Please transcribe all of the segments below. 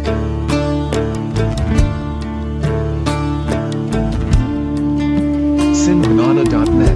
Sinhanana.net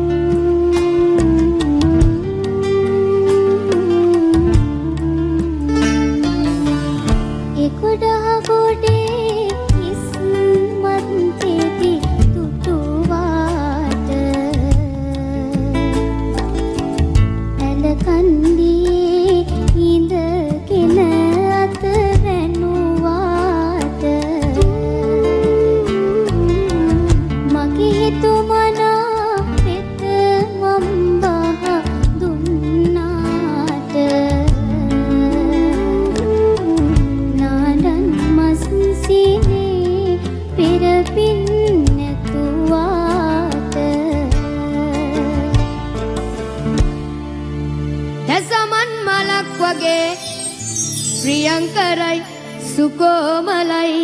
ප්‍රියංකරයි සුකෝමලයි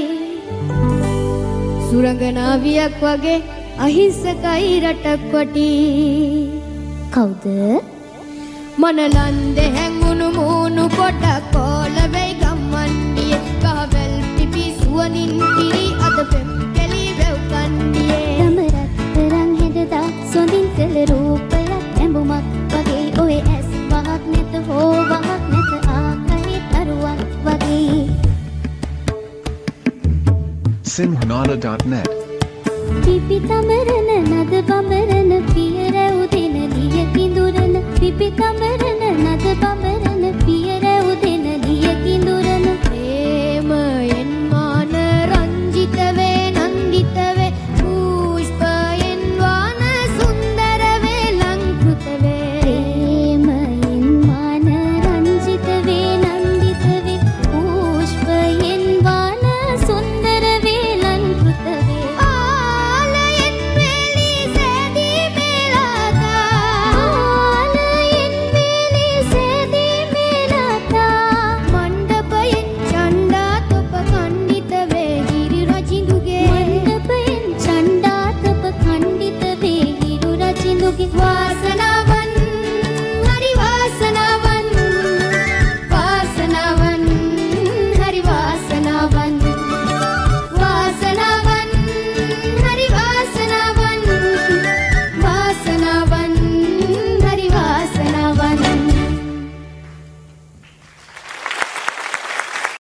සුරංගනාවියක් වගේ අහිංසකයි රටක් වටි කවුද මනලන්දේ හැංගුණු මූණු කොට කොළ වෙයි ගම්මන්ඩියේ කහවැල් පිපි සුවනින් කිරි අද පෙම් කෙලි වැව් කන්ඩියේ තමරත්තරන් හැදදා සොඳින් කළ රූපයක් ඇඹුමක් වගේ ඔය ඇස් වහක් නැත හෝ වහක් නැත Sinhanana.net පිපි තමරන නද බඹරන පිය රැව් දෙන ලිය කිඳුරන පිපි තමරන නද බඹරන පිය රැව් දෙන ලිය කිඳුරන ප්‍රේමයෙන් මාන රංජිත වේ නන්දිත වේ පුෂ්පයෙන් වාන සුන්දර වේ ලංකෘත වේ ප්‍රේමයෙන් මාන රංජිත වේ නන්දිත වේ පුෂ්පයෙන් වාන සුන්දර වේ ලංකෘත වේ ආලයෙන් වේලි සැදී මෙලතා ආලයෙන් වේලි සැදී මෙලතා මණ්ඩපයෙන් චණ්ඩාතප ඛණ්ඩිත වේ හිරු රජිඳුගේ මණ්ඩපයෙන් චණ්ඩාතප ඛණ්ඩිත වේ හිරු රජිඳුගේ වාස